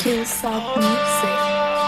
Chill Soft Music.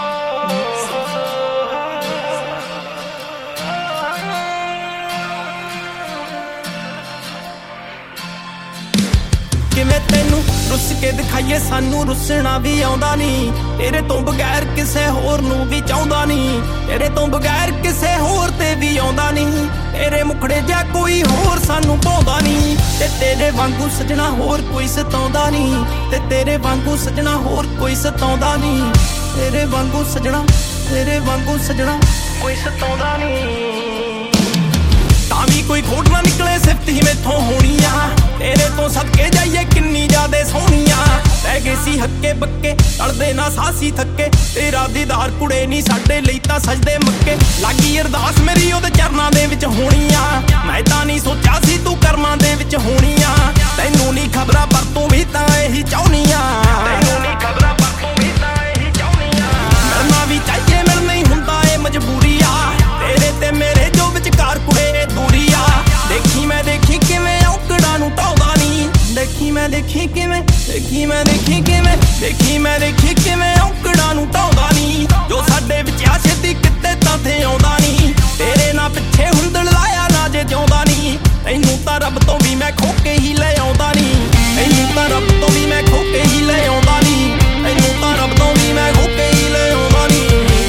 ਕਿਵੇਂ ਤੈਨੂੰ ਰੁੱਸ ਕੇ ਦਿਖਾਈਏ, ਸਾਨੂੰ ਰੁੱਸਣਾ ਵੀ ਆਉਂਦਾ ਨਹੀਂ। ਤੇਰੇ ਤੋਂ ਬਗੈਰ ਕਿਸੇ ਹੋਰ ਨੂੰ ਵੀ ਚਾਹੁੰਦਾ ਨਹੀਂ। ਤੇਰੇ ਤੋਂ ਬਗੈਰ ਕਿਸੇ ਹੋਰ ਤੇ ਵੀ ਆਉਂਦਾ ਨਹੀਂ। ਤੇਰੇ ਮੁਖੜੇ ਜਿਹਾ ਕੋਈ ਹੋਰ ਸਾਨੂੰ ਭਾਉਂਦਾ ਨਹੀਂ। ਤੇ ਤੇਰੇ ਵਾਂਗੂ ਸਜਣਾ ਹੋਰ ਕੋਈ ਸਤਾਉਂਦਾ ਨਹੀਂ। ਤੇ ਤੇਰੇ ਵਾਂਗੂ ਸਜਣਾ ਹੋਰ ਕੋਈ ਸਤਾਉਂਦਾ ਨਹੀਂ। ਤੇਰੇ ਵਾਂਗੂ ਸਜਣਾ, ਤੇਰੇ ਵਾਂਗੂ ਸਜਣਾ ਕੋਈ ਸਤਾਉਂਦਾ ਨਹੀਂ। ਤਾਂ ਵੀ ਕੋਈ ਖੋਟ ਨਾ ਨਿਕਲੇ, ਸਿਫਤ ਹੀ ਮੈਥੋਂ ਹੋਣੀ ਆ। ਤੇਰੇ ਤੋਂ ਸਦਕੇ ਜਾਈਏ ਕਿੰਨੀ ਜ਼ਿਆਦੇ ਸੋਹਣੀਆਂ। ਰਹਿ ਗਏ ਸੀ ਹੱਕੇ ਬੱਕੇ, ਟਲਦੇ ਨਾ ਸਾਸੀ ਥੱਕੇ। ਤੇਰਾ ਦੀਦਾਰ ਕੁੜੇ ਨਹੀਂ ਸਾਡੇ ਲਈ ਤਾਂ ਸਜਦੇ ਮੱਕੇ। ਲੱਗੀ ਅਰਦਾਸ ਮੇਰੀ ਉਹਦੇ ਚਰਨਾਂ ਦੇ ਵਿੱਚ ਹੋਣੀ ਆ। ਮੈਂ ਤਾਂ ਨਹੀਂ ਸੋਚਿਆ ਸੀ ਤੂੰ ਕਰਮਾਂ ਦੇ ਵਿੱਚ ਹੋਣੀ ਆ। ਤੈਨੂੰ ਨਹੀਂ ਖਬਰਾਂ ਪਰ ਤੂੰ ਵੀ ਤਾਂ ਇਹੀ ਚਾਹੁੰਦੀ ਆ। ਤੈਨੂੰ ਨਹੀਂ ਖਬਰਾਂ ਪਰ ਤੂੰ ਵੀ ਤਾਂ ਇਹੀ ਚਾਹੁੰਦੀ ਆ। ਮਿਲਣਾ ਵੀ ਚਾਹੀਏ, ਮਿਲ ਨਹੀਂ ਹੁੰਦਾ ਇਹ ਮਜਬੂਰੀ ਆ। ਤੇਰੇ ਤੇ ਮੇਰੇ ਜੋ ਵਿਚਕਾਰ ਕੁੜੇ ਦੂਰੀ ਆ। ਦੇਖੀ ਮੈਂ ਦੇਖੀ ਕਿਵੇਂ ਔਕੜਾਂ ਨੂੰ ਢਾਉਂਦਾ ਨਹੀਂ। ਦੇਖੀ ਮੈਂ ਦੇਖੀ ਕਿਵੇਂ, ਦੇਖੀ ਮੈਂ ਦੇਖੀ ਕਿਵੇਂ, ਦੇਖੀ ਮੈਂ ਦੇਖੀ ਕਿਵੇਂ ਔਕੜਾਂ ਨੂੰ ਢਾਉਂਦਾ ਨਹੀਂ। ਜੋ ਸਾਡੇ ਵਿੱਚ ਆ ਛੇਤੀ ਕਿਤੇ ਤਾਂ ਥੇ ਆਉਂਦਾ ਨਹੀਂ। ਤੇਰੇ ਨਾਲ ਪਿੱਛੇ ਹੁੰਦੜ ਲਾਇਆ ਨਾ ਜੇ ਜਿਉਂਦਾ ਨਹੀਂ। ਤੈਨੂੰ ਤਾਂ ਰੱਬ ਤੋਂ ਵੀ ਮੈਂ ਖੋ ਕੇ ਹੀ ਲੈ ਆਉਂਦਾ ਨਹੀਂ। ਤੈਨੂੰ ਤਾਂ ਰੱਬ ਤੋਂ ਵੀ ਮੈਂ ਖੋ ਕੇ ਹੀ ਲੈ ਆਉਂਦਾ ਨਹੀਂ। ਤੈਨੂੰ ਤਾਂ ਰੱਬ ਤੋਂ ਵੀ ਮੈਂ ਖੋ ਕੇ ਹੀ ਲੈ ਆਉਂਦਾ ਨਹੀਂ।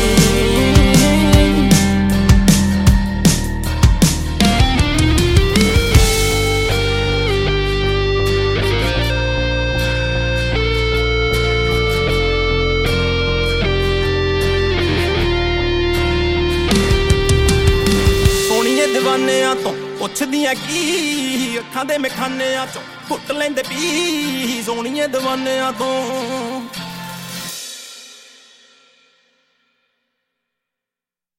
ਦੀਵਾਨਿਆਂ ਤੋਂ ਪੁੱਛਦੀਆਂ ਕੀ, ਅੱਖਾਂ ਦੇ ਮਖਾਨਿਆਂ ਚੋਂ ਘੁੱਟ ਲੈਂਦੇ ਪੀ। ਸੋਹਣੀਏ ਦੀਵਾਨਿਆਂ ਤੋਂ